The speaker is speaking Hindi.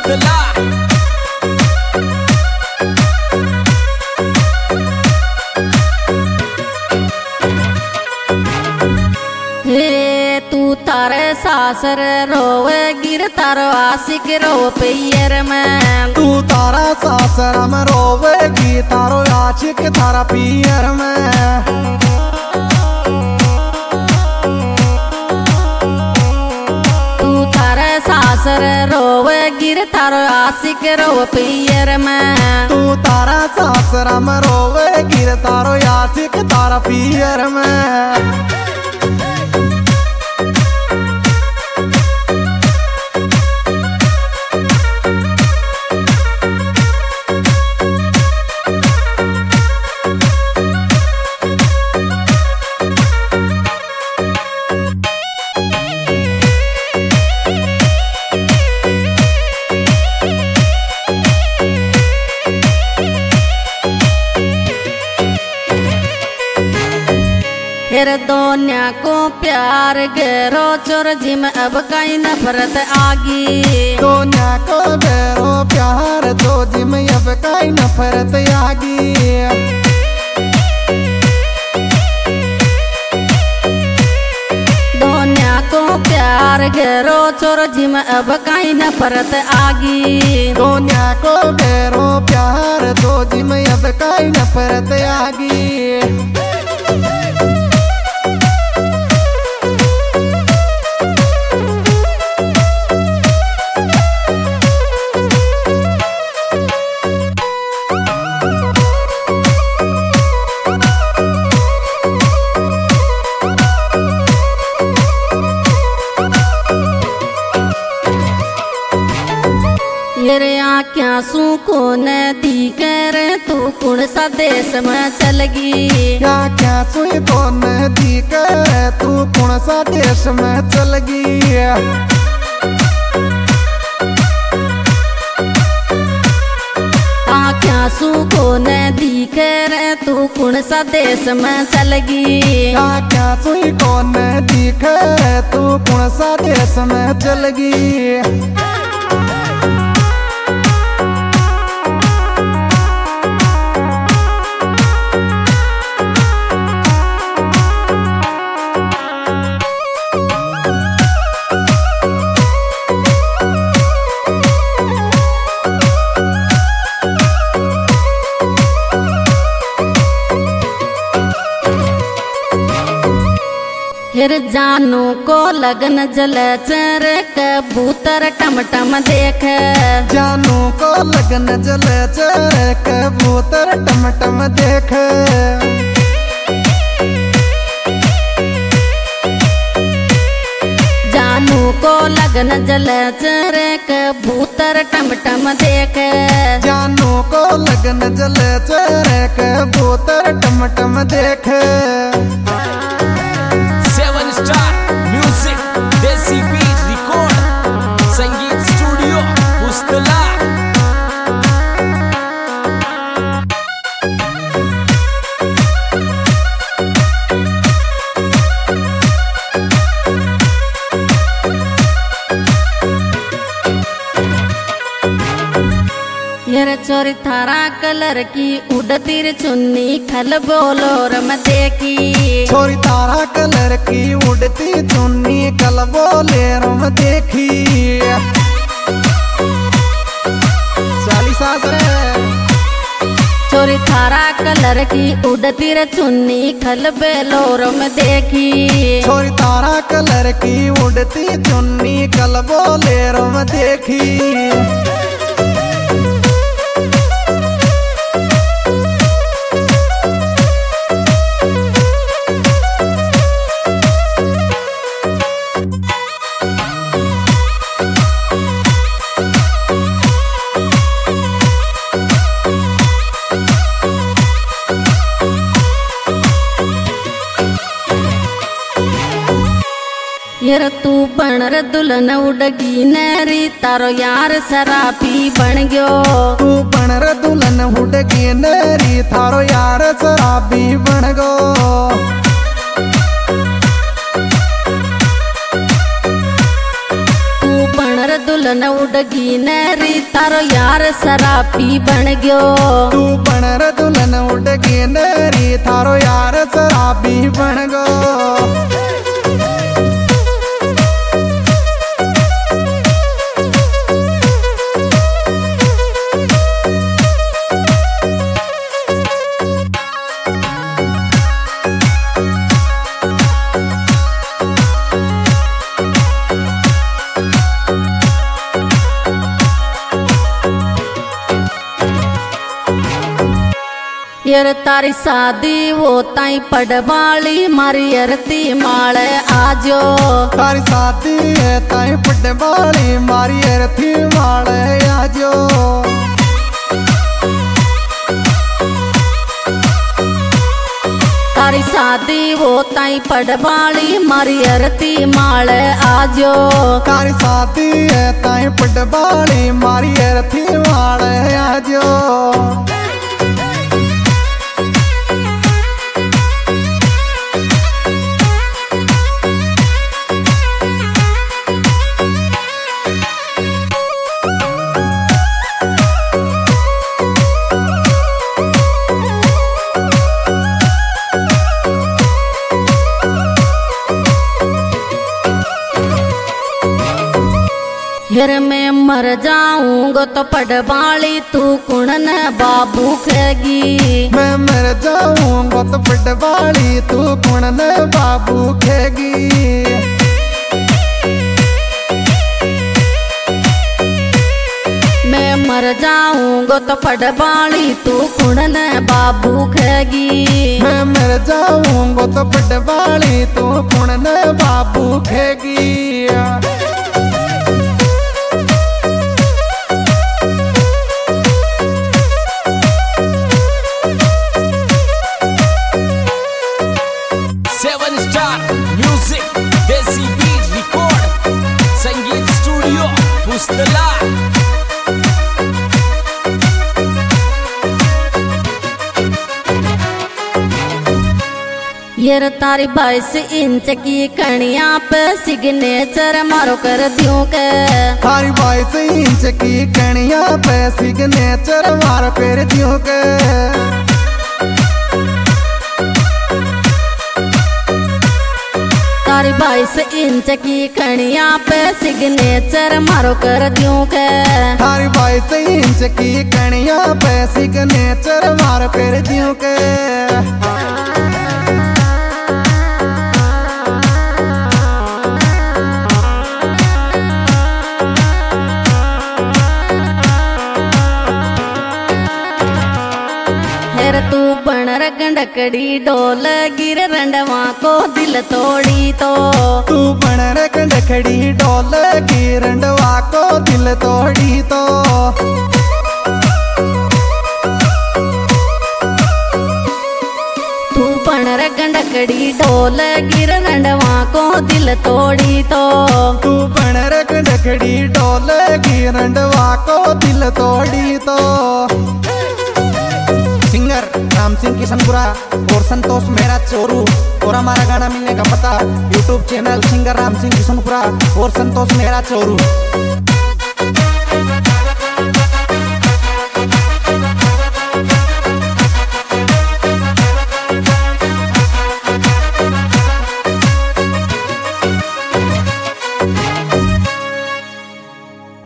पुस्तला तू तारे सासर रोवे गिर तारो आशिक रो पैर में। तू तारा सासर में रोवेगी तारो आशिक तारा पियर में। तू तारे सासर रोवे गिर तारो आशिक रो पैर में। तू तारा सासर में रोवेगी तारो आशिक तारा पियर में। फिर दोनिया को प्यार गरो चोर जिम अब कहीं नफरत आगी। दोनिया को गरो प्यार तो जिम अब कहीं नफरत आगी। दोनिया को प्यार गरो चोर जिम अब कहीं नफरत आगी। दोनिया को गरो प्यार तो जिम अब कहीं नफरत आगी। ये आँखियाँ सू को नदी कर तू कुण सा देश में चलगी। क्या सुई तो नदी कर तू कौन सा देश में चलगी। आँखियाँ सू को नदी कर तू कुण सा देश में चलगी। क्या सुई को नदी कर तू कौन सा देश में चलगी। फिर जानू को लगन जल चर कबूतर टमटम देख। जानू को लगन जल चर कबूतर टमटम देख। जानू को लगन जल चर कबूतर टमटम देख। जानू को लगन जल चर कबूतर टमटम देख। 7 star music desi beat record Sangeet studio पुस्तला। यार चोरी थारा कलर की उड़ती रे चुन्नी खल बोलोर में देखी। छोरी तारा कलर की उड़ती चुन्नी कल बोलेरों में देखी। चाली सासरे चोरी थारा कलर की उड़ती रे चुन्नी खल बेलोर में देखी। छोरी तारा कलर की उड़ती चुन्नी कल बोलेरों में देखी। यार तू बनर दुल्हन उड़गी नरी तारो यार शराबी बन गयो। तू बनर दुल्हन उड़गी नरी थारो यार शराबी बन गो। दुल्हन उड़गी नेरी तारो यार शराबी बन गयो। तू बनर दुल्हन उड़गी नेरी थारो यार शराबी बन गो। यार तारी शादी वो ताई पड़वाली मारी अरती माले आजो। तारी शादी है ताई पड़वाली मारी अरती माले आजो। तारी शादी वो ताई पड़वाली मारी अरती माले आजो। तारी शादी है ताई पड़वाली मारी अरती माले आजो। फिर मैं मर जाऊंगा तो पड़वाली तू कुणन बाबू खेगी। मैं मर जाऊंगा तो पड़वाली तू कुणन बाबू खेगी। मैं मर जाऊंगा तो पड़वाली तू कुणन बाबू खेगी। मैं मर जाऊंगा तो पड़वाली तू कुणन बाबू खेगी। Seven Star Music, Desi Beat Record, Sangeet Studio, Pustala. यार तारी 22 इंच की कणिया पे सिग्नेचर मारो कर दूं के। तारी 22 इंच की कणिया पे सिग्नेचर मारो कर दूं के। तारी 22 इंच की कणिया पे सिग्नेचर मारो कर दूं के। तारी 22 इंच की कणिया पे सिग्नेचर मारो कर दूं के। तू बनर गंडकड़ी डोल गिर रंडवा को दिल तोड़ी तो। तू बनर गंडकड़ी डोल गिर रंडवा को दिल तोड़ी तो। तू बनर गंडकड़ी डोल गिर रंडवा को दिल तोड़ी तो। तू बनर गंडकड़ी डोल गिर रंडवा को दिल तोड़ी तो। सिंगर राम सिंह किशनपुरा और संतोष मेहरा चोरू। और हमारा गाना मिलने का पता YouTube channel singer Ram Singh Kishanpura और संतोष मेहरा चोरू।